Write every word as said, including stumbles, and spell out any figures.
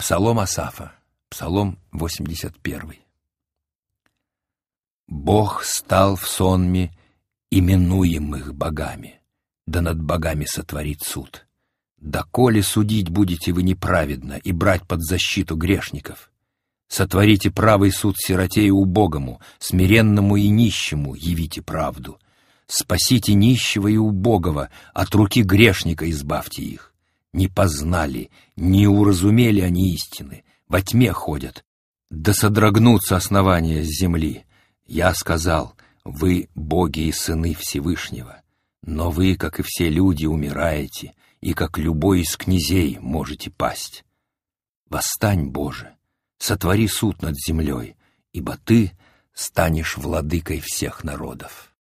Псалом Асафа, Псалом восемьдесят первый. Бог стал в сонме именуемых богами, да над богами сотворит суд. Доколе судить будете вы неправедно и брать под защиту грешников? Сотворите правый суд сироте и убогому, смиренному и нищему явите правду. Спасите нищего и убогого, от руки грешника избавьте их. Не познали, не уразумели они истины, во тьме ходят, да содрогнутся основания земли. Я сказал: вы боги и сыны Всевышнего, но вы, как и все люди, умираете, и как любой из князей можете пасть. Восстань, Боже, сотвори суд над землей, ибо Ты станешь владыкой всех народов.